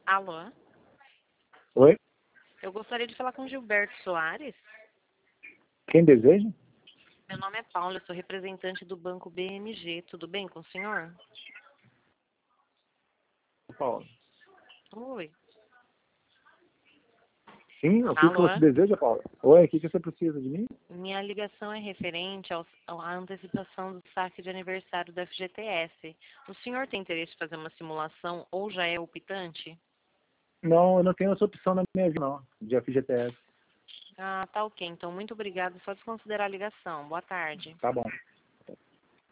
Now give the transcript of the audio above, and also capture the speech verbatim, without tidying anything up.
Alô? Oi? Eu gostaria de falar com Gilberto Soares. Quem deseja? Meu nome é Paula, eu sou representante do Banco B M G. Tudo bem com o senhor? Paula. Oi. Sim, o que, que Alô? você deseja, Paula? Oi, o que, que você precisa de mim? Minha ligação é referente ao, à antecipação do saque de aniversário do F G T S. O senhor tem interesse em fazer uma simulação ou já é optante? Não, eu não tenho essa opção na minha vida, não, de F G T S. Ah, tá ok. Então, muito obrigada. Só desconsiderar a ligação. Boa tarde. Tá bom.